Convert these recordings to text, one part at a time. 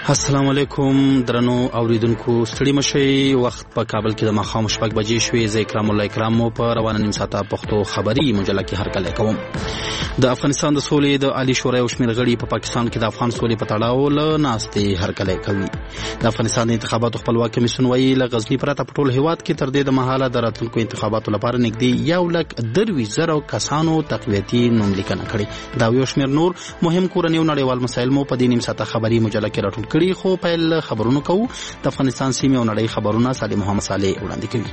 السلام علیکم درنو اوریدونکو، ستړي مشئ. وخت په کابل کې د ماښام 6 بجې شوې. زه اکرام الله اکرام مو په روانه نیم ساعته پښتو خبري مجله کې هرکلی کوم. د افغانستان د سولې د عالی شورا یو شمېر غړي په پاکستان کې د افغان سولې په تړاو له ناستې هرکلی کوي. د افغانستان د انتخاباتو خپلواک کمیسیون وایي له غزني پرته په ټول هیواد کې تر دې د مهاله د راتلونکو انتخاباتو لپاره نږدې 1,23,000 کسانو تقویتي نوملیکنه کړې. دا یو شمېر نور مهم کورني او نړیوال مسایل مو په دې نیم ساعته خبري مجله کې راټول کړي. خو پیل خبرونو کوو. د افغانستان سیمې او نړۍ خبرونه صالح محمد صالح وړاندې کوي.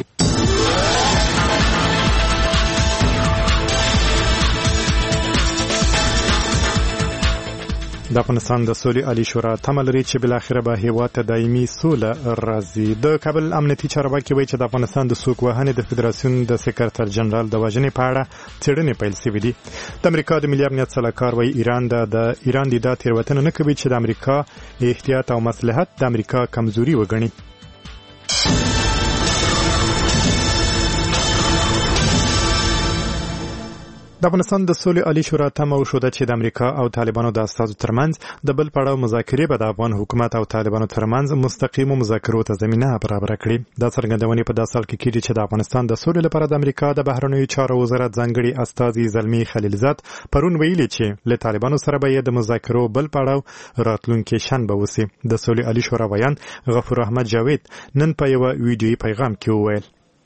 د افغانستان د سولې عالی شورا تمه لري چې بالاخره به هیواد ته دایمي سوله راځي. د کابل امنیتي چارواکي وایي چې د افغانستان د څوک وهنې د فدراسیون د سکرټر جنرال د وژنې په اړه څېړنې پیل شوې دي. د امریکا د ملي امنیت سلاکار وایي ایران د تېروتنه نه کوي چې د امریکا احتیاط او مصلحت د امریکا کمزوري وګڼي. د افغانستان د سولې عالی شورا تمه وشوده چې د امریکا او طالبانو د استازو ترمنځ د بل پړاو مذاکرې به د افغان حکومت او طالبانو ترمنځ مستقیمو مذاکرو ته زمینه برابر کړي. دا څرګندونې په داسې حال کې کېږي چې د افغانستان د سولې لپاره د امریکا د بهرنیو چارو وزارت ځانګړي استازي زلمي خلیلزاد پرون ویلي چې له طالبانو سره به د مذاکرو بل پړاو راتلونکي شنبه وسی. د سولې عالی شورا ویان غفور احمد جاوید نن په یو ویډیويي پیغام کې وویل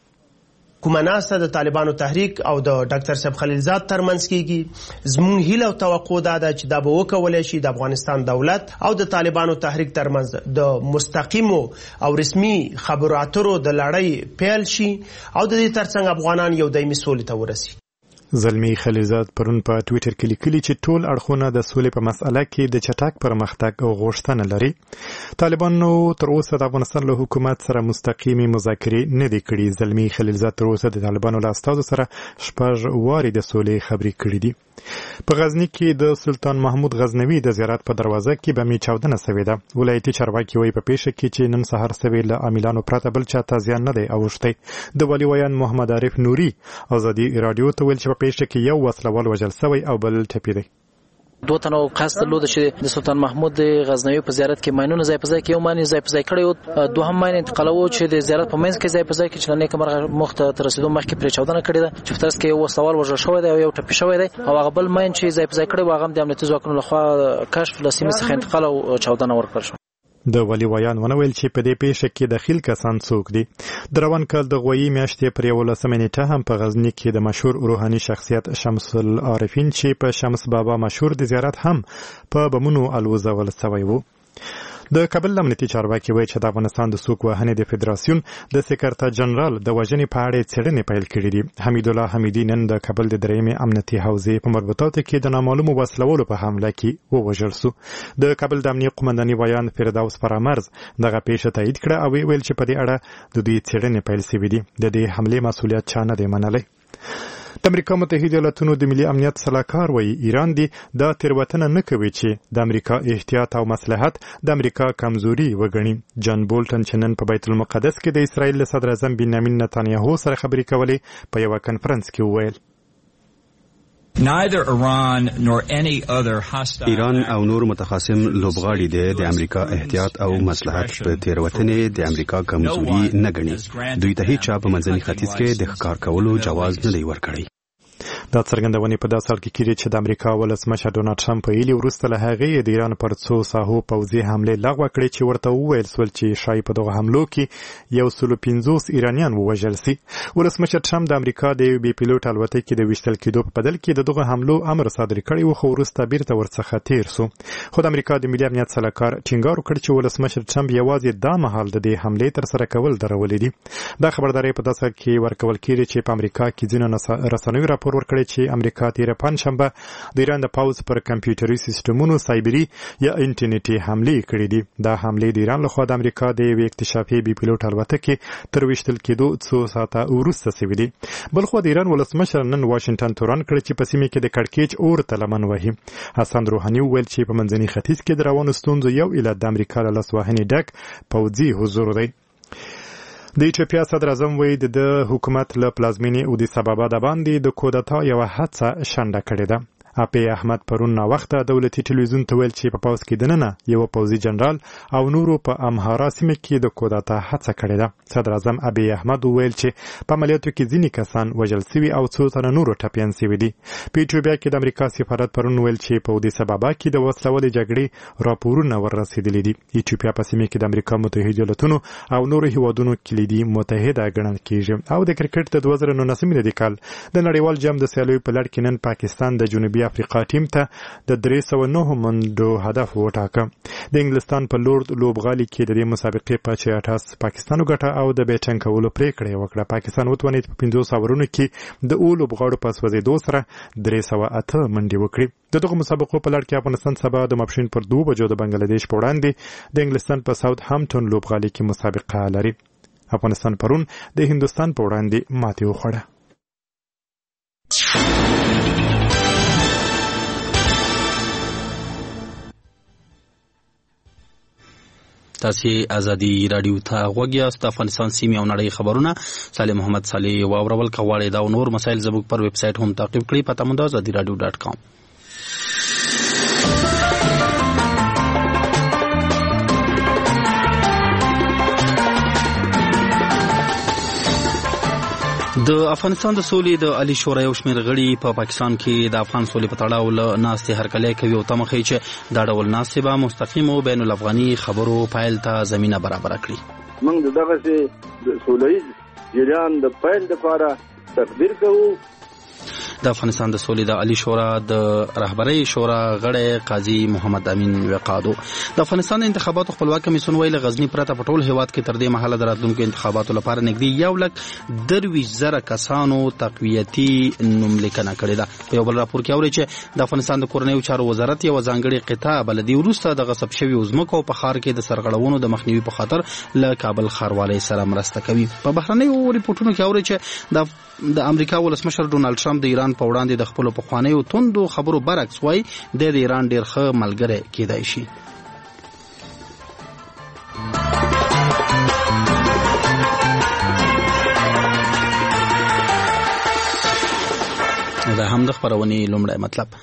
کومه ناسته د طالبانو تحریک او د ډاکټر صاحب خلیلزاد ترمنځ کیږي. زموږ هیله او توقع ده چې دا به وکولای شي د افغانستان دولت او د طالبانو تحریک ترمنځ د مستقیمو او رسمي خبرو اترو د لړۍ پیل شي او د دې ترڅنګ افغانان یو دایمي سولې ته ورسي. زلمی خلیلزاد پرون په ټوئیټر کې لیکلي چې ټول اړخونه د سولې په مسأله کې د چټک پرمختګ او غوښتنه لري. طالبانو تر اوسه د افغانستان له حکومت سره مستقیمي مذاکرې نه دي کړي. زلمی خلیلزاد تر اوسه د طالبانو له استازو سره 6 واري د سولې خبرې کړې دي. په غزني کې د سلطان محمود غزنوي د زیارت په دروازه کې به می چاودنه شوې ده. ولایتي چارواکي وایي په پیښه کې چې نن سهار شوې له عاملانو پرته بل چاته زیان نه دی اوښتی. د والي ویان محمد عارف نوري ازادي رادیو ته ویل چې په پیښه کې یو وسلوال وژل شوی او بل ټپي دی. دوه تنو قصد درلود چې د سلطان محمود غزنوي په زیارت کې ماینونه ځای په ځای کې یو ماین ځای په ځای کړی، دوهم ماین انتقالو چې د زیارت په منځ کې ځای په ځای کې چې نه کومه مخته تر رسیدو مخکې پرې چاودنه کړې ده چې په ترڅ کې یو وسلوال وژل شوی دی او یو ټپي شوی دی او هغه بل ماین چې ځای په ځای کړی و هغه د امنیتي ځواکونو لخوا کشف له سیمې څخه انتقال او چاودنه ورکړل شو. د والي ویان ونویل چې په دې پیښه کې دخیل کسان څوک دي. د روان کال د غویي میاشتې پر 11 نیټه هم په غزني کې د مشهور روحاني شخصیت شمس العارفین چې په شمس بابا مشهور د زیارت هم په بمونو الوزول شوی وو. د کابل امنیتي چارواکي وایي چې د افغانستان د څوک وهنې د فدراسیون د سکرټر جنرال د وژنې په اړه څېړنې پیل کړې دي. حمید الله حمیدي نن د کابل د درېیمې امنیتي حوزې په مربوطاتو کې د نامعلومو وسلوالو په حمله کې ووژل شو. د کابل د امنیت قومنداني ویان فردوس فرامرز دغه پیښه تایید کړه او ویل چې په دې اړه د دوی څېړنې پیل شوې دي. د دې حملې مسؤلیت چا نه دی منلی. د امریکا متحده ایالاتونو د ملي امنیت سلاکار وایي ایران دا تېروتنه نه کوي چې د امریکا احتیاط او مصلحت د امریکا کمزوري وګڼي. جان بولټن چې نن په بیت المقدس کې د اسرائیل له صدر اعظم بنیامین نتانیاهو سره خبرې کولې په یوه کنفرانس کې وویل ایران او نور متخاصم لوبغاړي د امریکا احتیاط او مصلحت په تېروتنې د امریکا کمزوري نه ګڼي. دوی ته هیڅ چا په منځني ختیځ کې د ښکار کولو جواز نه دی ورکړی. دا څرګندونې په داسې حال کې کېږي چې د امریکا ولسمشر ډونالډ ټرمپ ویلي وروسته له هغې د ایران پر څو ساحو پوځي حملې لغوه کړې چې ورته وویل سول چې ښایي په دغه حملو کې 150 ایرانیان ووژل سي. ولسمشر ټرمپ د امریکا د یو بې پیلوټ الوتکې د ویشتل کېدو په بدل کې د دغه حملو امر صادر کړی و خو وروسته بیرته ورڅخه تیر سو. خو د امریکا د ملي امنیت سلاکار ټینګار وکړ چې ولسمشر ټرمپ یوازې دا مهال د دې حملې ترسره کول درولې دي. دا خبرداری په داسې حال کې ورکول کېږي چې په امریکا کې ځینو رسنیو راپور ورکړی چې امریکا تیره پنجشنبه د ایران د پوځ پر کمپیوټري سیستمونو سایبري یا انټرنیټي حملې کړې دي. دا حملې د ایران لخوا د امریکا د یوې اکتشافي بې پیلوټ الوتکې تر ویشتل کېدو څو ساعته وروسته شوي دي. بلخوا د ایران ولسمشر نن واشنګټن ته روان کړ چې په سیمه کې د کړکېچ اور ته لمن وهي. حسن روحاني وویل چې په منځني ختیځ کې د روانو ستونزو یو علت د امریکا له لاسوهنې ډک پوځي حضور دی. د ایتوپیا صدر اعظم وایي د حکومت له پلازمینې اودیس ابابا د باندې د کودتا یوه هڅه شنډه کړې ده. اپی احمد پرون نا وخت دولتي ټلویزیون ته ویل چې په پاوس کې دننه یو پوځي جنرال او نورو په امهارا سیمه کې د کودتا هڅه کړې ده. صدر اعظم ابي احمد ویل چې په عملیاتو کې ځینې کسان وژل شوي او څو تنه نورو ټپیان شوي دي. په ایتوپیا کې د امریکا سفارت پرون ویل چې په اودیس ابابا کې د وسلوالې جګړې راپورونه ورسېدلي دي. ایتوپیا په سیمه کې د امریکا متحده ایالاتونو او نورو هیوادونو کلیدي متحده ګڼل کېږي. او د کرکټ د 2019 میلادي کال د نړیوال جام د سیالیو په لړ کې نن پاکستان د جنوبي افریقا ټیم ته د 309 منډو هدف وټاکه. د انګلستان په لورد لوبغالي کې د دې مسابقې په 68 پاکستان وګټه او د بیټنګ کولو پریکړه وکړه. پاکستان وتوانید په 500 اورونو کې د اول لوبغاړو په سوځېدو سره 308 منډې وکړي. دغه مسابقو په لړ کې افغانستان سبا د ماپښین پر 2 بجو د بنگلاديش په وړاندې د انګلستان په ساوث هامپټون لوبغالي کې مسابقه لري. افغانستان پرون د هندستان په وړاندې ماتې وخوړه. تاسو ازادي رادیو ته غوږ یاست. افغانستان سیمه او نړۍ خبرونه صالح محمد صالح واورول کواړې دا نور مسایل زموږ پر ویب سټ هم تعقیب کړئ. پته مو ده azadiradio.com. د افغانستان د سولې د عالی شورا یو شمېر غړي په پاکستان کې د افغان سولې په تړاو له ناستې هرکلی کوي او تمه کوي چې دا ډول ناستې به مستقیمو بین الافغاني خبرو پیل ته زمینه برابره کړي. موږ دغه سولهییز جریان د پیل لپاره تقدیر کوو. د افغانستان د سولې د عالی شورا د رهبرۍ شورا غړی قاضي محمد امین وقادو د افغانستان انتخاباتو خپلواک کمیسیون ویل غزنی پرته په ټول هیواد کې تر دې مهاله د راتلونکو انتخاباتو لپاره نږدې 1,23,000 کسانو تقویتي نوملیکنه کړې ده. په یو بل راپور کې اوري چې د افغانستان د کورنیو چارو وزارت یو ځانګړي قطاع بلدي وروسته د غصب شوي ځمکو په ښار کې د سرغړونو د مخنیوي په خاطر له کابل ښاروالۍ سره مرسته کوي. په بهرنیو ریپورتونو کې اوري چې د امریکا ولسمشر ډونالد ټرمپ د ایران په وړاندې د خپل پخوانیو توندو خبرو برعکس وایي د ایران ډیر ښه ملګری کېدای شي. دا هم د خبرونې لومړی مطلب.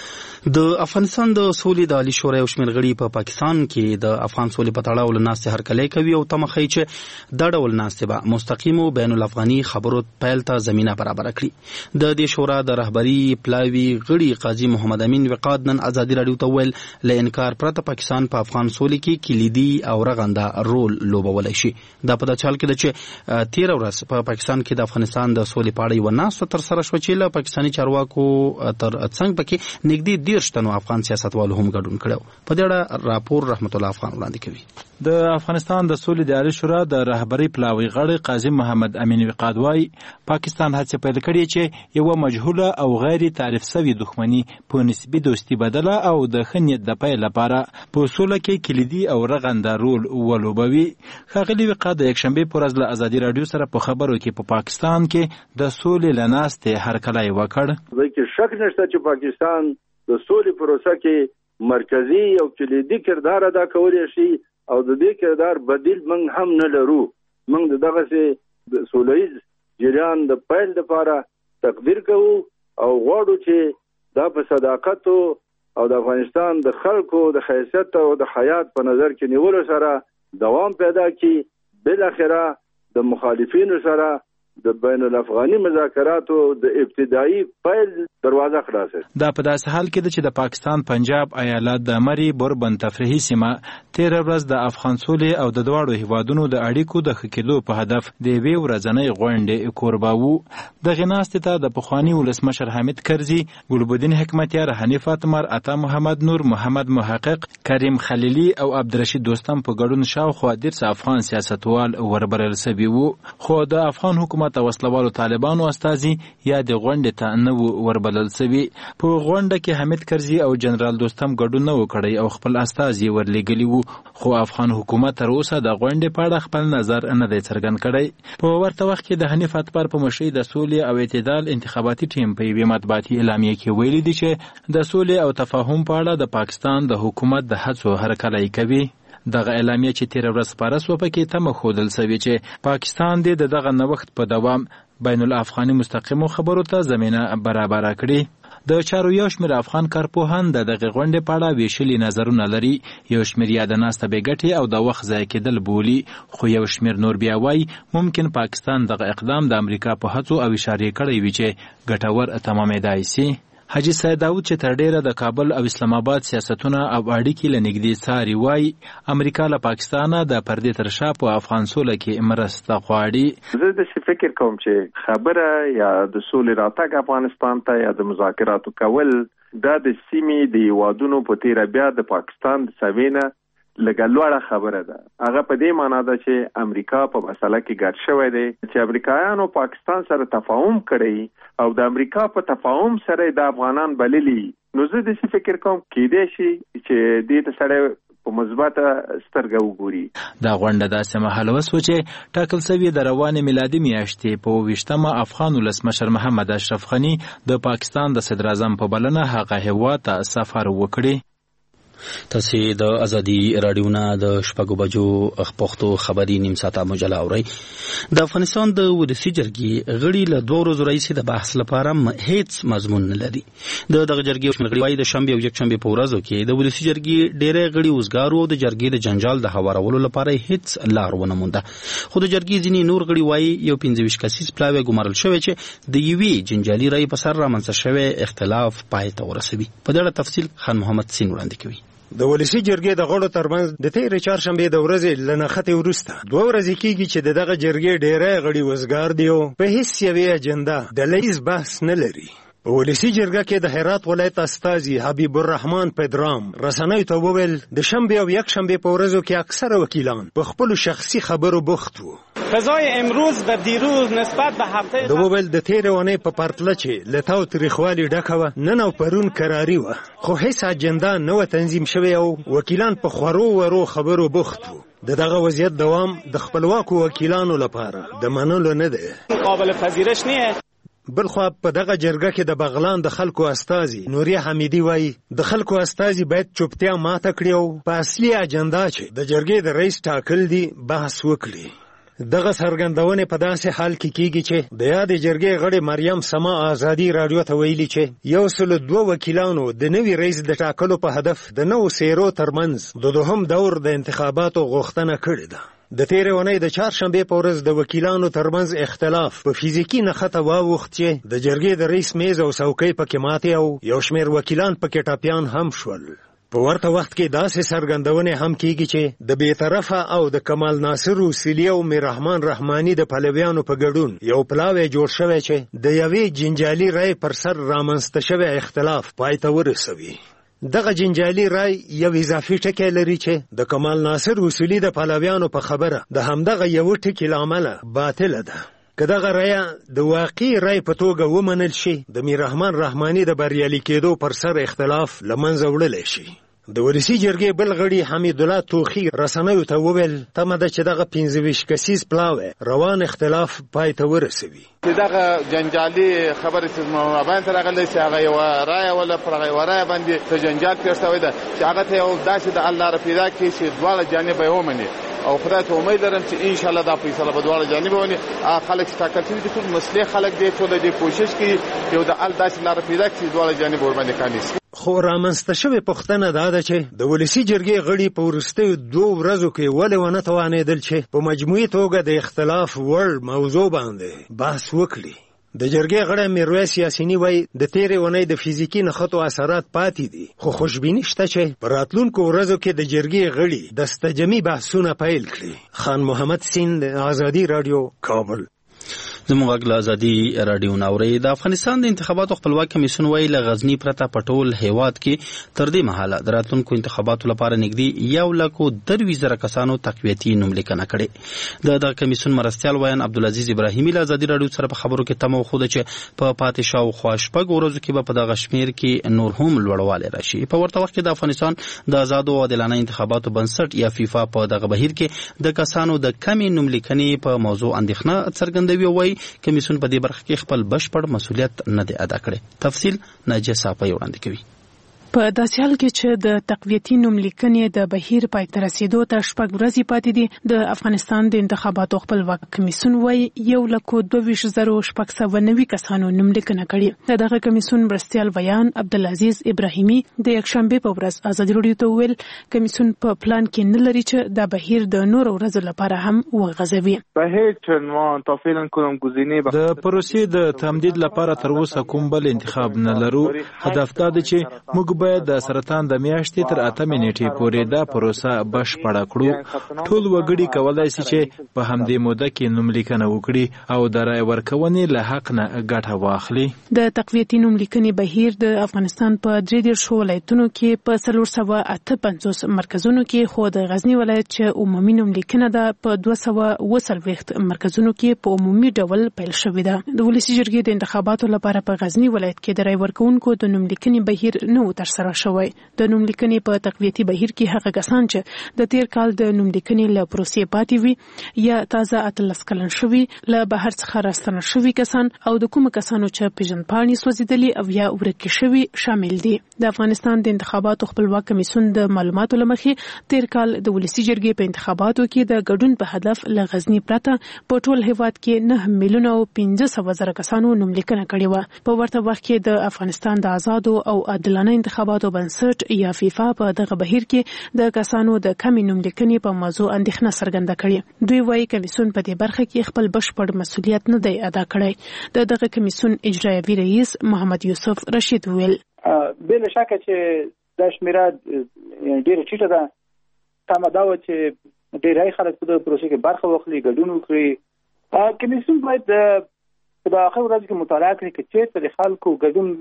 د افغانستان د سولې د عالی شورا یو شمېر غړي په پاکستان کې د افغان سولې په تړاو له ناستې هرکلی کوي او تمه کوي چې دا ډول ناستې به مستقیمو بین الافغاني خبرو پیل ته زمینه برابره کړي. د دې شورا د رهبري پلاوي غړي قاضي محمد امین وقاد نن ازادي رادیو ته ویل له انکار پرته پاکستان په افغان سولې کې کلیدي او رغنده رول لوبولی شي. دا په داسې حال کې ده چې 13 ورځ په پاکستان کې د افغانستان د سولې په اړه یوه ناسته ترسره شوه چې له پاکستاني چارواکو تر څنګ پکې نږدې 10 تنو افغان سیاستوالو هم ګډون کړو. په دې اړه راپور رحمت الله افغان وړاندې کوي. د افغانستان د سولې د عالی شورا د رهبرۍ پلاوي غړی قاضي محمد امین وقاد وايي پاکستان هڅه پیل کړې چې یو مجهوله او غیر تعریف شوی دښمنی په نسبی دوستي بدله او د خنیت د پیل لپاره په سوله کې کلیدي او رغنده رول ولوبوي. ښاغلي وقاد د یکشنبه پر ورځ له ازادي رادیو سره په خبرو کې په پاکستان کې د سولې لناستې هرکلی وکړ. ځکه شک نشته چې پاکستان د سولې پروسه کې مرکزی او کلیدي کردار ادا کولی شي او د دې کردار بدیل موږ هم نه لرو. موږ دغه سولهییز جریان د پیل لپاره تقدیر کوو او غواړو چې دا په صداقت او د افغانستان د خلکو د حیثیت او د حیات په نظر کې نیولو سره دوام پیدا کړي. بل اخره د مخالفینو سره د بین الافغاني مذاکراتو د ابتدایي پیل دروازه خلاصه. دا په داسې حال کې ده چې د پاکستان پنجاب ایالت د مری بوربن تفریحي سیمه 13 ورځ د افغان سولې او د دواړو هیوادونو د اړیکو د ښه کېدو په هدف د یوې ورځنۍ غونډې کوربه وو. دغې ناستې ته د پخواني ولسمشر حامد کرزي، ګلبدین حکمتیار، حنیف اتمر، عطا محمد نور، محمد محقق، کریم خلیلي او عبدالرشید دوستم په ګډون شاوخوا 10 افغان سیاستوال وربلل شوي وو. خو د افغان حکومت او وسلوالو طالبانو استازي یا د غونډې ته نه وربلل شوي. په غونډه کې حمید کرزي او جنرال دوستم ګډون نه وکړی او خپل استازي ورلېږلي وو. خو افغان حکومت تر اوسه د غونډې په اړه خپل نظر نه دی څرګند کړی. په ورته وخت کې د حنیف اتمر په مشرۍ د سولې او اعتدال انتخاباتي ټیم په یوې مطبوعاتي اعلامیه کې ویلي دي چې د سولې او تفاهم په اړه د پاکستان د حکومت د هڅو هرکلی کوي. دغه اعلامیه چې 13 ورځ خپاره سوه پکې تمه ښودل شوې چې پاکستان دې د دغه نوښت په دوام بین الافغاني مستقیمو خبرو ته زمینه برابره کړي. د چارو یو شمېر افغان کارپوهان د دغه غونډې په اړه ویشلي نظرونه لري. یو شمېر یا د ناسته بې ګټې او د وخت ضایع کېدل بولي، خو یو شمېر نور بیا وایي ممکن پاکستان دغه اقدام د امریکا په هڅو او اشارې کړی وي چې ګټور تمامېدای سي. حاجي سید داود چې تر ډیره د کابل او اسلام آباد سیاستونه او اړیکې له نږدې څاري وایي امریکا له پاکستانه د پردې تر شا په افغان سوله کې مرسته غواړي. زه داسې فکر کوم چې خبره یا د سولې راتګ افغانستان ته یا د مذاکراتو کول دا د سیمې د هیوادونو په تیره بیا د پاکستان د سوینه لږه لوړه خبره ده. هغه په دې معنا ده چې امریکا په مسله کې ګډ شوی دی چې امریکایانو پاکستان سره تفاهم کړی او د امریکا په تفاهم سره د افغانان بللی. نو زه داسې فکر کوم کېدای شي چې دې ته سره په مثبته سترګه وګوري. دا غونډه داسې مهال وسوه چې ټاکل شوې د روانې میلادي میاشتې په 28مه افغان ولسمشر محمد اشرف غني د پاکستان د صدر اعظم په بلنه هغه هېواد ته سفر وکړي. تاسو د ازادي رادیو نه د شپږو بجو پښتو خبري نیم ساعته مجله اورئ. د افغانستان د ولسي جرګې غړي له 2 ورځو راهیسې د بحث لپاره هیڅ مضمون نه لري. دغه جرګې غړي وايي د شنبه او یکشنبه په ورځو کې د ولسي جرګې ډېری غړي وزګارو او د جرګې د جنجال د هوارولو لپاره هیڅ لار ونه مونده. خو د جرګې ځینې نور غړي وايي یو 25 کسیز پلاوی ګمارل شوی چې د یوې جنجالي رای په سر رامنځته شوی اختلاف پای ته ورسوي. په دې اړه تفصیل خان محمد سین وړاندې کوي. د ولسي جرګې د غړو ترمنځ د تېرې چهارشنبې د ورځې له نښتې وروسته 2 ورځې کېږي چې دغه جرګې ډېری غړي وزګار دي او په هېڅ یوې اجنډا ډلییز بحث نه لري. په ولسي جرګه کې د هرات ولایت استازي حبیب الرحمن پدرام رسنیو ته وویل د شنبې او یکشنبې په ورځو کې اکثره وکیلان په خپلو شخصي خبرو بوخت وو. فضای امروز و دیروز نسبت به هفته د وویل د تېرې اونۍ په پرتله چې له تاو تریخوالي ډکه وه، نن او پرون کراري وه، خو هیڅ اجنډا نه وه تنظیم شوې او وکیلان په خورو ورو خبرو بوخت وو. دغه وضعیت دوام د خپلواکو وکیلانو لپاره د منلو نه دی، قابل پذیرش نه. بلخوا په دغه جرګه کې د بغلان د خلکو استازي نوریه حمیدي وایي د خلکو استازي باید چوپتیا ماته کړي او په اصلي اجنډا چې د جرګې د رئیس ټاکل دي بحث وکړي. دغه څرګندونې په داسې حال کې کېږي چې د یادې جرګې غړې مریم سما ازادي راډیو ته ویلي چې 102 وکیلانو د نوي رئیس د ټاکلو په هدف د نوو څېرو ترمنځ د دوهم دور د انتخاباتو غوښتنه کړې ده. د تېرې اونۍ د چهارشنبې په ورځ د وکیلانو ترمنځ اختلاف په فزیکي نښته واوښت چې د جرګې د رئیس میز او څوکۍ پکې ماتې او یو شمېر وکیلان پکې ټاپیان هم شول. په ورته وخت کې داسې څرګندونې هم کېږي چې د بېطرفه او د کمال ناصر وسیلي او میررحمان رحماني د پلویانو په ګډون یو پلاوی جوړ شوی چې د یوې جنجالي رای پر سر رامنځته شوی اختلاف پای ته ورسوي. دغه جنجالي رای یو اضافي ټکی لري چې د کمال ناصر وسیلي د پلویانو په خبره د همدغه یو ټکي له امله باطله ده. که دغه رایه د واقعي رای په توګه ومنل شي د میررحمان رحماني د بریالي کېدو پر سر اختلاف له منځه وړلی شي. د ولسي جرګې بل غړي حمید الله توخي رسنیو ته وویل تمه ده چې دغه 25 کسیز پلاوی روان اختلاف پای ته ورسوي. دغه جنجالي خبرې چې مابین ته راغلی چې هغه یوه رایه ولا پر هغه یوه رایه باندې څه جنجال پېښ شوی ده چې هغه ته یو داسې د الله را پیدا کړي چې دواړه جانبه یې ومني او خدای ته امید لرم چې انشاءالله دا فیصله به دواړه جانبه ونی. خلک چې ټاکل شوي دي ټول مسلح خلک دي، ټول دې کوشش کوي یو د ال داسې لاره پیدا کړي چې دواړه جانبه ورباندې کاڼي. خو رامنځته شوې پوښتنه دا ده چې د ولسي جرګې غړي په وروستیو 2 ورځو کې ولې ونه توانېدل چې په مجموعي توګه د اختلاف وړ موضوع باندې بحث وکړي. د جرګې غړی میرویس یاسیني وایي د تېرې اونۍ د فزیکي نښتو اثرات پاتې دي، خو خوشبیني شته چې په راتلونکو ورځو کې د جرګې غړي دستجمي بحثونه پیل کړي. خان محمد سین د ازادي راډیو کابل. زموږ غږ له ازادي راډیو نه اورئ. د افغانستان د انتخاباتو خپلواک کمیسیون وایي له غزني پرته په ټول هیواد کې تر دې مهاله د راتلونکو انتخاباتو لپاره نږدې 1,23,000 کسانو تقویتي نوملیکنه کړې. دغه کمیسیون مرستیال ویان عبدالعزیز ابراهیمي له ازادي راډیو سره په خبرو کې تمه وښوده چې په پاتې شاوخوا 6 ورځو کې به په دغه شمېر کې نور هم لوړوالی راشي. په ورته وخت کې د افغانستان د آزادو او عادلانه انتخاباتو بنسټ یا فیفا په دغه بهیر کې د کسانو د کمې نوملیکنې په موضوع اندېښنه څرګندوي او وایي کمیسیون په دې برخه کې خپل بشپړ مسؤلیت نه دی ادا کړی. تفصیل ناجیه صافی وړاندې کوي. په داسې حال کې چې د تقویتي نوملیکنې د بهیر پای ته رسیدو ته 6 ورځې پاتې دي، د افغانستان د انتخاباتو خپلواک کمیسیون وايي 1,22,690 کسانو نوملیکنه کړې. دغه کمیسیون مرستیال ویان عبدالعزیز ابراهیمي د یکشنبه په ورځ ازادي راډیو ته وویل کمیسیون په پلان کې نه لري چې د بهیر د نور ورځو لپاره هم وغځوي. به هیچ عنوان تا فعلا کوم گزینه د پروسې د تمدید لپاره تر اوسه کوم بل انتخاب نه لرو. هدف دا دی چې موږ باید د سرطان د میاشتې تر 8 نیټې پورې دا پروسه بشپړه کړو. ټول وګړي کولای شي چې په همدې موده کې نوملیکنه وکړي او د رای ورکونې له حق نه ګټه واخلي. د تقویتي نوملیکنې بهیر د افغانستان په 33 ولایتونو کې په 458 مرکزونو کې، خو د غزنی ولایت چې عمومي نوملیکنه ده په 240 مرکزونو کې په عمومي ډول پیل شوې ده. د ولسي جرګې د انتخاباتو لپاره په غزنی ولایت کې د رای ورکونکو د نوملیکنې بهیر نه ترسره شوی. د نوملیکنې په تقویتي بهیر کې هغه کسان چې د تیر کال د نوملیکنې له پروسې پاتې وي یا تازه 18 کلن شوي، له بهر څخه راستنه شوي کسان او د کوم کسانو چې پیژندپاڼې سوځېدلي او یا ورکې شوي شامل دي. د افغانستان د انتخاباتو خپلواک کمیسیون د معلوماتو له مخې تیر کال د ولسي جرګې په انتخاباتو کې د ګډون په هدف له غزنی پرته په ټول هیواد کې 9,500,000 کسانو نوملیکنه کړې وه. په ورته وخت کې د افغانستان د آزادو او عادلانه انتخاباتو بنسټ یا فیفا په دغه بهیر کې د کسانو د کمی نوملیکنې په موضوع اندېښنه څرګنده کړې. دوی وایي کمیسیون په دې برخه کې خپل بشپړ مسؤلیت نه دی ادا کړی. دغه کمیسیون اجرایوي رئیس محمد یوسف رشید ویل بلا شک چې د شمیره ډیره ټیټه ده. تمه دا و چې ډیری خلک په دې پروسې کې برخه واخلي، ګډون وکړي. کمیسیون باید په اخر ورځ کې مطالعه کړي چې چیرته د خلکو ګډون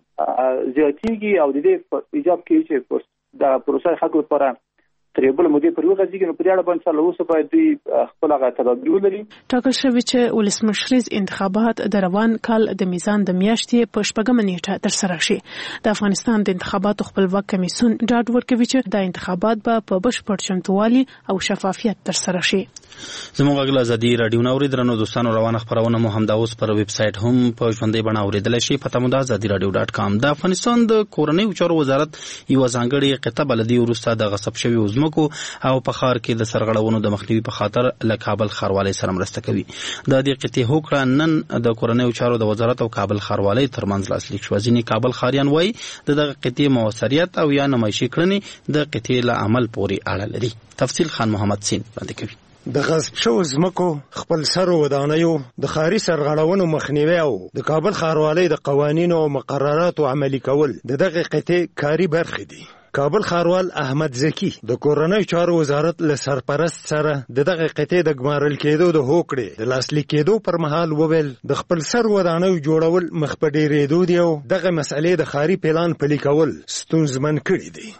زیاتېږي او د دې ایجاب کوي چې د پروسې خلکو لپاره تر یو بل مودې پورې وغځېږي. نو په دې اړه باندې سره اوسه باید دوی خپل هغه تدابیر ولري. ټاکل شوی چې ولسمشریز انتخابات د روان کال د میزان د میاشتې په 6 نیټه ترسره شي. د افغانستان د انتخاباتو خپلواک کمیسیون ډاډ ورکوي چې د انتخابات به په بشپړ چمتووالي او شفافیت ترسره شي. زموږ غږ ازادي راډیو نوري درنو دوستانو روانه خبرونه مو هم دا اوس پر ویب سټ هم په ژوندۍ بڼه اوریدل شي. پته مو د azadi.radio.com. د افغانستان د کورنیو چارو وزارت یو ځانګړي قطعه بلدي ورسته د غصب شوی عظمکو او په ښار کې د سرغړونو د مخنیوي په خاطر له کابل ښاروالۍ سره مرسته کوي. د دې قطعې هوکړه نن د کورنیو چارو د وزارت او کابل ښاروالۍ ترمنځ لاسلیک شو. ځینې کابل ښاریان وایي دغه قطعې موثریت او یا نمایشي کړنې د قطعې له عمل پورې اړه لري. تفصیل خان محمد سین باندې کوي. د غصب شوو ځمکو خپل سرو ودانیو د ښاري سرغړونو مخنیوي او د کابل ښاروالۍ د قوانینو او مقرراتو عملي کول د دغه قطعې کاري برخې دي. کابل ښاروال احمد زکی د کورنیو چارو وزارت له سرپرست سره دغه قطعې د ګمارل کېدو د هوکړې د لاسلیک کېدو پر مهال وویل د خپل سر ودانیو جوړول مخ په ډېرېدو دي او دغه مسئلې د ښاري پلان پلي کول ستونزمن کړي دي.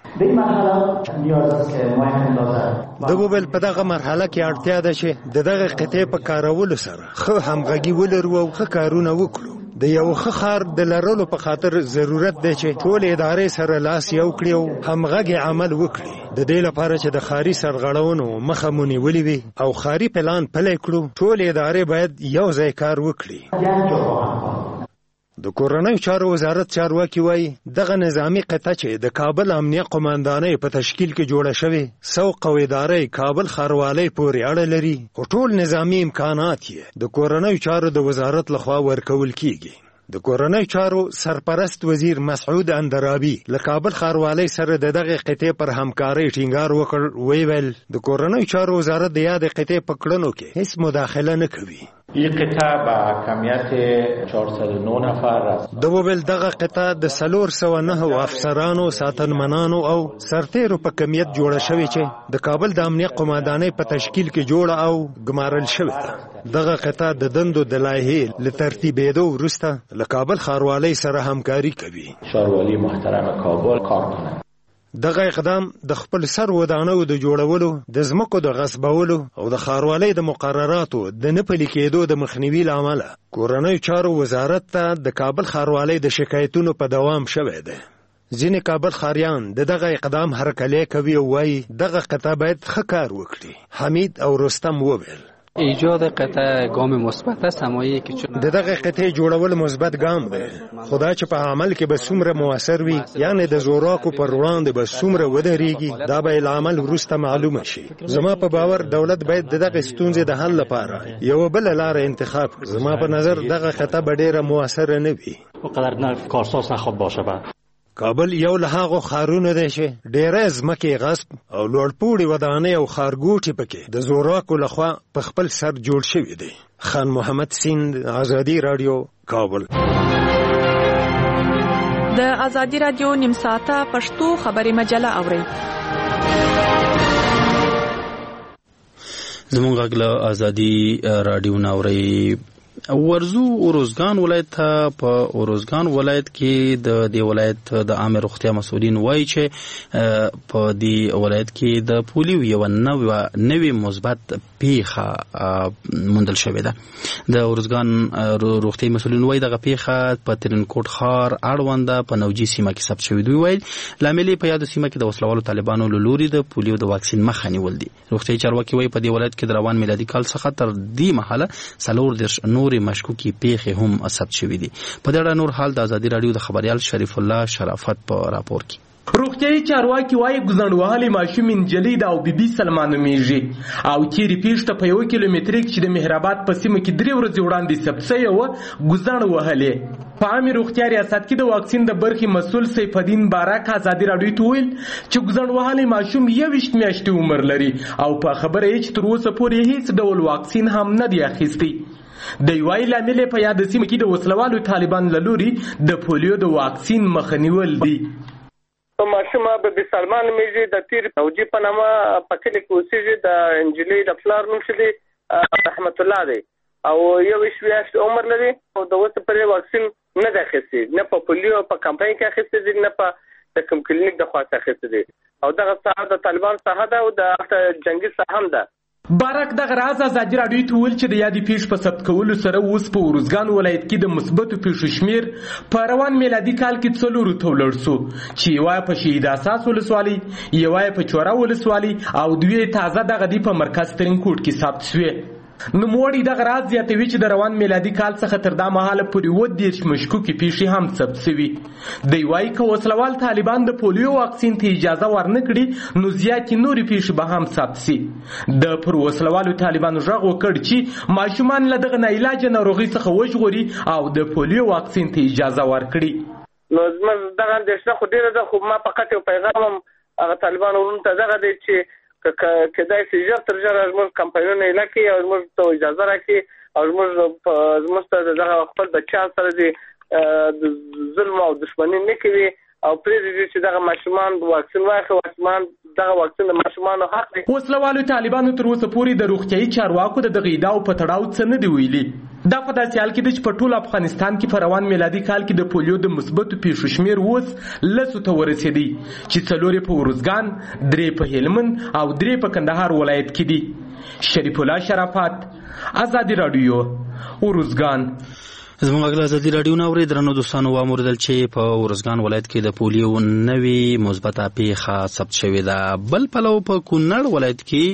د وویل په دغه مرحله کې اړتیا ده چې دغه قطعې په کارولو سره ښه همغږي ولرو او ښه کارونه وکړو. د یو ښه ښار د لرلو په خاطر ضرورت دی چې ټول ادارې سره لاس یو کړي او همغږي عمل وکړي. د دې لپاره چې د ښاري سرغړونو مخه مو نیولې وي او ښاري پلان پلی کړو، ټول ادارې باید یو ځای کار وکړي. د کورنیو چارو وزارت چارواکي وایي دغه نظامي قطعه چې د کابل امنیه قماندانۍ په تشکیل کې جوړه شوې سوق او ادارې کابل ښاروالۍ پورې اړه لري او ټول نظامي امکانات یې د کورنیو چارو د وزارت لخوا ورکول کیږي. د کورنیو چارو سرپرست وزیر مسعود اندرابي له کابل ښاروالۍ سره دغه قطعې پر همکارۍ ټینګار وکړ. ویل د کورنیو چارو وزارت د یاد قطعې په کړنو کې هیڅ مداخله نه کوي. این قطعه با کمیت 409 نفر است. د وویل دغه قطعه د 409 افسرانو، ساتنمنانو او سرتیرو په کمیت جوړه شوې چې د کابل د امنیه قماندانۍ په تشکیل کې جوړه او ګمارل شوې ده. دغه قطعه د دندو د لایحې له ترتیبېدو وروسته له کابل ښاروالۍ سره همکاري کوي. ښاروالي محترم کابل کار کنه. دغه اقدام د خپل سر ودانیو د جوړولو، د ځمکو د غصبولو او د ښاروالۍ د مقرراتو د نه پلي کېدو د مخنیوي له امله کورنیو چارو وزارت ته د کابل ښاروالۍ د شکایتونو په دوام شوی دی. ځینې کابل ښاریان دغه اقدام هرکلی کوي او وایي دغه قطعه باید ښه کار وکړي. حمید او رستم وویل ایجاد قطعه گام مثبت است، همایی که دغه قطعه جوړول مثبت ګام دی، خدای چې په عمل کې به څومره موثر وي، یعنی د زوراکو پر وړاندې به څومره ودرېږي، دا به العمل وروسته معلومه شي. زما په باور دولت باید دغه ستونزې د حل لپاره یو بل لار انتخاب کړي. زما په نظر دغه قطعه به ډیره موثر نه وي. وقدر کارساز نخواد باشه. کابل یو له هغو ښارونو دی چې ډېری ځمکې غصب او لوړپوړي ودانۍ او ښارګوټي پکې د زوراکو لخوا په خپل سر جوړ شوي دي. خان محمد سیند، ازادي رادیو، کابل. د ازادي رادیو نیم ساعته پښتو خبري مجله اورئ. زمونږ غږ له ازادي رادیو ناوري. ورزو اوروزګان ولایت ته په اوروزګان ولایت کې د دې ولایت د عامه روغتیا مسؤلین وایي چې په دې ولایت کې د پولیو یو نوې مثبت پیښه موندل شوې ده. د اوروزګان روغتي مسؤلین وایي دغه پیښه په ترنکوټ ښار اړونده په نوجي سیمه کې ثبت شوې دی. وایي لامل په یاد سیمه کې د وسلوالو طالبانو له لوري د پولیو د واکسین مخه نیول دي. روغتي چارواکي وایي په دې ولایت کې د روان میلادي کال څخه تر دې مهاله 40 نور مشکوکي پیښې هم ثبت شوې دي. په دې اړه نور حال د ازادي رادیو د خبريال شریف الله شرافت په راپور کې. روغتیايي چارواکي وايي ګزنډوهلې ماشوم انجلۍ د او بیبي سلمان نومیږي او چیرې پیښته په 1 کیلومتر کې د مهرآباد په سیمه کې 3 ورځې وړاندې ثبت شوی و. ګزنډوهلې په عامه روغتیا ریاست کې د واکسین د برخې مسؤل سیف الدین بارک ازادي رادیو ته ویل چې ګزنډوهلې ماشوم 21 میاشتې عمر لري او په خبره یې چې تر اوسه پورې هیڅ ډول واکسین هم نه دی اخیستی. د یوای لامل په یاد سیمه کې د وسلوالو طالبان له لوري د پولیو د واکسین مخه نیول دي. ماشومه به سلمان میږي د تیر نوجي په نامه په کلی کې اوسېږي. د انجلۍ د پلار نوم څه دی؟ رحمت الله دی او 21 میاشتې عمر لري او د اوسه پورې واکسین نه دی اخیستی، نه په پولیو په کمپاین کې اخیستی دي، نه په د کوم کلینیک د خوا څخه اخیستی دي او دغه ساحه د طالبان ساحه ده او د جنگي ساحه هم ده. بارک دغه راز ازادي رادیو ته ویل چې د یادې پیښې په ثبت کولو سره اوس په اوروزګان ولایت کې د مثبتو پیښو شمیر په روان میلادي کال کې 4 ته ولاړ شو چې یوه په شهید اساس ولسوالۍ، یوه په چوره ولسوالۍ او دوی تازه دغه دی په مرکز ترنکوټ کې ثبت شوې. نوموړي دغه راز زیاتوي چې د روان میلادي کال څخه تر دا مهاله پورې 30 مشکوکې پیښې هم ثبت شوي. دوی وایي که وسلوال طالبان د پولیو واکسین ته اجازه ورنه کړي نو زیاتې نورې پیښې به هم ثبت شي. د پر وسلوالو طالبانو غږ وکړ چې ماشومان له دغه ناعلاجه ناروغۍ څخه وژغوري او د پولیو واکسین ته اجازه ورکړي. نو زموږ دغه اندېښنه خو ډېره ده، خو ما فقط یو پیغام هم هغه طالبانو ورونو ته دغه دی چې کدای شي ژر تر ژره زموږ کمپاینونه یې لکړي او زموږ ته اجازه راکړي او زموږ ته دغه خپل بچیان سره د ظلم او دښمني نه کوي او پرېږدي چې دغه ماشومان واکسین واخلي. دغه واکسین د ماشومانو حق دی. وسلوالو طالبانو تر اوسه پورې د روغتیايي چارواکو د دغه ادعاو په تړاو څه نه دی ویلي. دا په داسې حال کې ده چې په ټول افغانستان کې په روان میلادي کال کې د پولیو د مثبتو پیښو شمیر اوس 10 ته ورسېدی چې 4 په اوروزګان، 3 په هلمند او 3 په کندهار ولایت کې دي. شریف الله شرافت، ازادي رادیو، اوروزګان. زموږ غږ ازادي رادیو ناوري. درنو دوستانو واوریدل چې په اوروزګان ولایت کې د پولیو نوې مثبته پیښه ثبت شوې ده. بل پلو په کونړ ولایت کې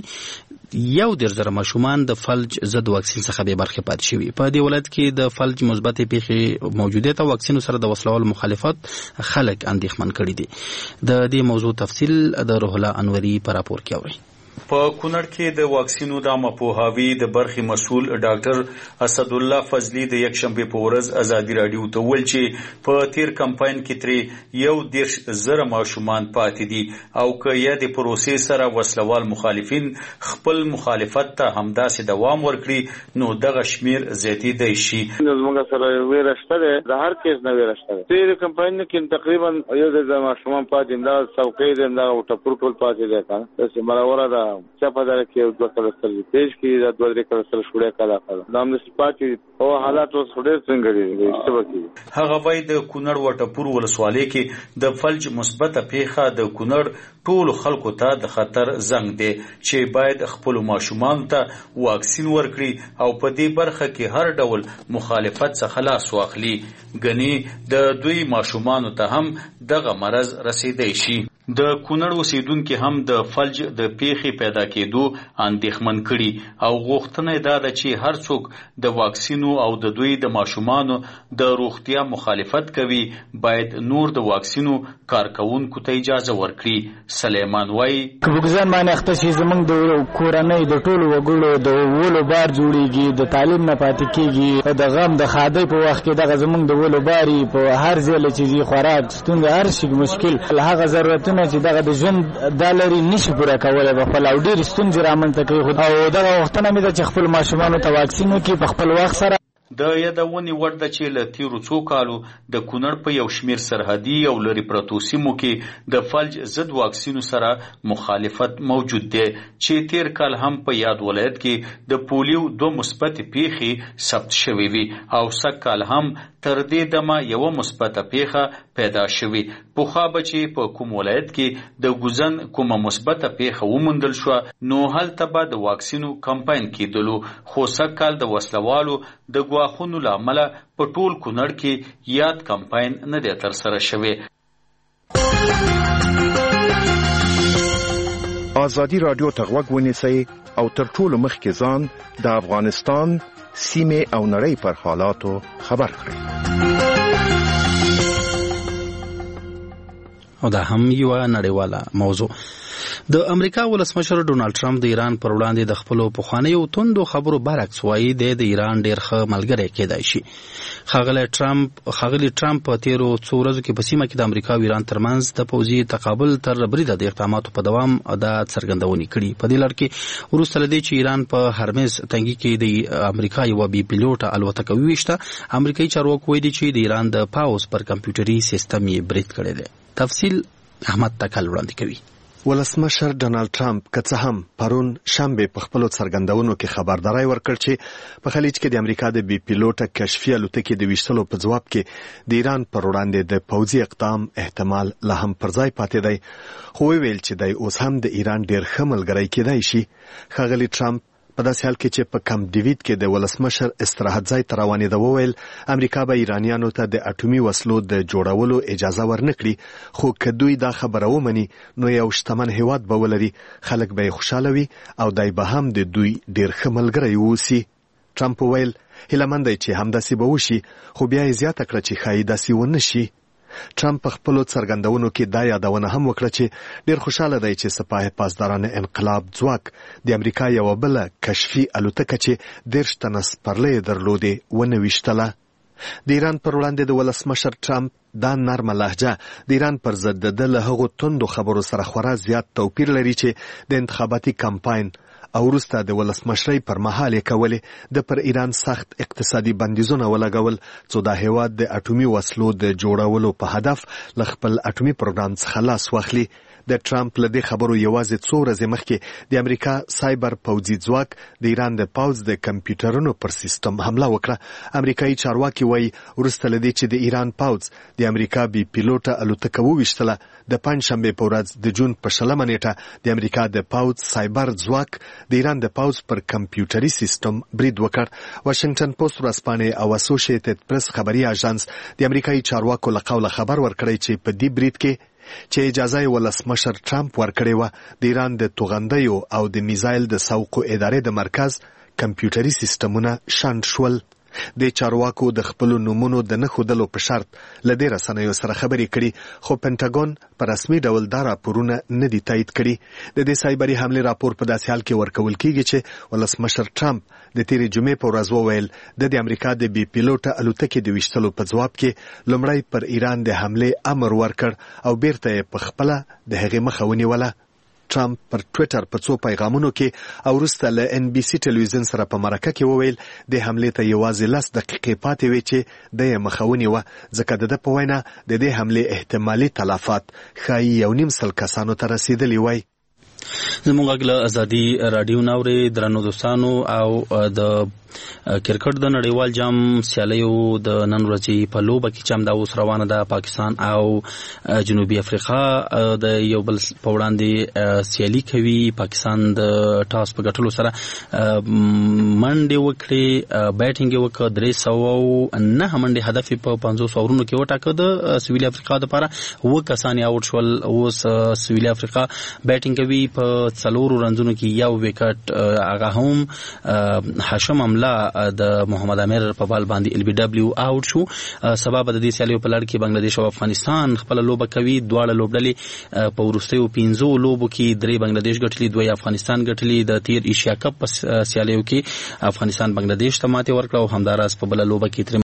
1.0 ماشومان د فلج ضد واکسین څخه به برخه پات شوي. په دې ولایت کې د فلج مثبته پیښې موجودیت او واکسین سره د وسلوال مخالفت خلک اندېښمن کړي دي. د دې موضوع تفصیل د روح الله انوري په راپور کې اوري. په کونړ کې د واکسینو د عامه پوهاوي د برخې مسؤل ډاکټر اسد الله فضلي د یکشنبه په ورځ ازادي رادیو ته ویل چې په تیر کمپاین کې ترې 1.0 ماشومان پاتې دي او که یا د پروسې سره وسلوال مخالفین خپل مخالفت ته همداسې دوام ورکړي نو دغه شمیر زیاتېدای شي. زموږ سره ویره شته ده، د هر کیس نه ویره شته ده. تیر کمپاین کې تقریبا 1.0 ماشومان پاتې دي، دا څوکۍ ده، دا ټپور ټول پاتې ده. چې مراوره ده چا په دغه کې 2 کلستر پیج کې دا 2 کلستر شوړه کړه دا هم سپاتې او حالات اوس ډېر څنګه دي اشتباهي. هغه وای د کونړ وټپور ولسوالۍ کې د فلج مثبته پیښه د کونړ ټول خلکو ته د خطر زنګ دی چې باید خپل ماشومان ته واکسین ورکړي او په دې برخه کې هر ډول مخالفت څخه خلاص واخلي. غني د دوی ماشومان ته هم دغه مرض رسیدای شي. د کونړ اوسیدونکو هم د فلج د پیښې پیدا کېدو اندېښمن کړي او غوښتنه ده چې هر څوک د واکسینو او د دوی د ماشومانو د روغتیا مخالفت کوي باید نور د واکسینو کارکونکو ته اجازه ورکړي. سلیمان وای کبوګزان باندې اخته شي زمنګ د کورنۍ د ټولو وګړو د ولو بار جوړیږي د تعلیم نه پاتې کیږي د غم د خادي په وخت کې دغه زمنګ د ولو باري په هر ځای چې خوراک ستونزه هر شي مشکل هغه ضرورتونه چې دغه د ژوند د لري نشي پوره کولای په خپل او ډیر ستونزې رامنځته کوي او دغه وختونه مې د خپل ماشومانو ته واکسین وکړي په خپل وخت سره. د یادونې وړ ده چې له تیرو څو کالو د کونړ په یو شمیر سرحدي او لرې پرتو سیمو کې د فلج ضد واکسینو سره مخالفت موجود دی چې تیر کال هم په یاد ولایت کې د پولیو 2 مثبت پیښې ثبت شوې وي او سږ کال هم تر دې دمه یو مثبت پیښه پیدا شوې. پوخا بچي په کوم ولایت کې د ګوزن کومه مثبت پیښه ومندل شو نو هلته به د واکسینو کمپاین کېدلو خو سږ کال د وسلوالو د غواخونو لامل په ټول کونړ کې یاد کمپاین نه دی تر سره شوی. آزادی رادیو ته غوږ ونیسئ او تر ټولو مخکې ځان د افغانستان سیمې او نړۍ پر حالاتو خبر کړئ. او دا هم یو نړیواله موضوع. د امریکا ولسمشر ډونالد ټرمپ د ایران پر وړاندې د خپل پخوانیو توندو خبرو برعکس وایي د ایران ډیر ښه ملګری کېدای شي. ښاغلی ټرمپ په تیرو څو ورځو کې په سیمه کې د امریکا او ایران ترمنځ د پوځي تقابل تر بریده د اقداماتو په دوام د څرګندونې کړي. په دې لړ کې وروسته له دې چې ایران په هرمز تنګي کې د امریکا یو بي پیلوټه الوتکه وویشته امریکایي چارواکو ویلي چې د ایران د پاوز پر کمپیوټري سیستم یې برید کړی دی. تفصیل احمد تکل وړاندې کوي. ولسمشر ډونالد ټرمپ که څه هم پرون شنبه په خپل څرګندونو کې خبرداري ورکړ چې په خلیج کې د امریکا د بي پیلوټه کشفي الوتکې د ویشتلو په جواب کې د ایران پر وړاندې د پوځي اقدام احتمال لا هم پر ځای پاتې دی خو ویل چې د اوس هم د ایران ډیر ښه ملګری کېدای شي. ښاغلی ټرمپ په داسې حال کې چې په کم ډیویډ کې د ولسمشر استراحت ځای ته روانېده وویل امریکا به ایرانیانو ته د اټومي وسلو د جوړولو اجازه ورنکړي خو که دوی دا خبره ومني نو یو شتمن هیواد به ولري خلک به یې خوشاله وي او دای به هم د دوی ډیر ښه ملګری ووسي. ټرمپ وویل هیله مند دی چې همداسې به وشي خو بیا یې زیاته کړه چې ښایي داسې ونه شي. ټرمپ په خپلو څرګندونو کې دا یادونه هم وکړه چې ډیر خوشاله دی چې سپاه پاسداران انقلاب ځواک د امریکا یو بل کشفي الوتکه چې 10 تنه سپرلۍ درلودې ونه ویشتله. د ایران پر وړاندې د ولسمشر ټرمپ دا نرمه لهجه د ایران پر ضد د له هغو توندو خبرو سره خورا زیات توپیر لري چې د انتخاباتي کمپاین او وروسته د ولسمشرۍ پر مهال یې کولې د پر ایران سخت اقتصادي بندیزونه ولګول څو دا هیواد د اټومي وسلو د جوړولو په هدف له خپل اټومي پروګرام څخه لاس واخلي. د ټرمپ له دې خبرو یوازې څو ورځې مخکې د امریکا سایبر پوځي ځواک د ایران د پوځ د کمپیوټرونو پر سیستم حمله وکړه. امریکایي چارواکي وایي وروسته له دې چې د ایران پوځ د امریکا بي پیلوټه الوتکه وویشتله د پنځشنبې په ورځ د جون په 20 نیټه د امریکا د پوځ سایبر ځواک د ایران د پوځ پر کمپیوټري سیستم برید وکړ. واشنگټن پوسټ ورځپاڼې او اسوسییټډ پریس خبري اژانس د امریکایي چارواکو له قوله خبر ورکړی چې په دې برید کې چې اجازه یې ولسمشر ټرمپ ورکړې وه د ایران د توغندیو او د میزایل د سوقو ادارې د مرکز کمپیوټري سیستمونه شنډ شول. د چارواکو د خپل نومونو د نه ښودلو په شرط له دې رسنیو سره خبرې کړي خو پینټاګون په رسمي ډول دا راپورونه نه دي تایید کړي. د دې سایبري حملې راپور په داسې حال کې ورکول کیږي چې ولسمشر ټرمپ د تیرې جمعې په ورځ وویل د امریکا د بي پیلوټه الوتکې د ویشتلو په جواب کې لومړی پر ایران د حملې امر ورکړ او بیرته یې په خپل د هغې مخه ونیوله. ټرمپ پر ټویټر په څو پیغامونو کې او وروسته له ان بي سي ټلویزیون سره په مرکه کې وویل د حملې ته یوازې 10 دقیقې پاتې وې چې د یې مخه ونیوه ځکه د په وینا د دې حملې احتمالي تلفات ښایي 1.5 کسانو ته رسیدلی وای. زموږ غږ له ازادي رادیو ناوري درنو دوستانو او د کرکټ د نړیوال جام سیالیو د نن ورځې په لوبه کې چې دا اوس روانه ده پاکستان او جنوبي افریقا د یو بل په وړاندې سیالي کوي. پاکستان د ټاس په ګټلو سره منډه وکړي، بیټینګ وکړه، 309 منډه هدف په 500 اورونو کې وټاکه د سویلي افریقا لپاره. و کسان آوټ شول. اوس سویلي افریقا بیټینګ کوي په 4 رنزونو کې یو وکټ، هغه هم هاشم املا د محمد امیر په بال باندې LBW آوټ شو. سبب د دې سیالیو په لړ کې بنگلاديش او افغانستان خپل لوبه کوي. دواړه لوبډلې په وروستیو 15 لوبو کې 3 بنگلاديش ګټلي، 2 افغانستان ګټلي. د تیر ایشیا کپ په سیالیو کې افغانستان بنگلاديش ته ماتې ورکړه او همداراز په بل لوبه کې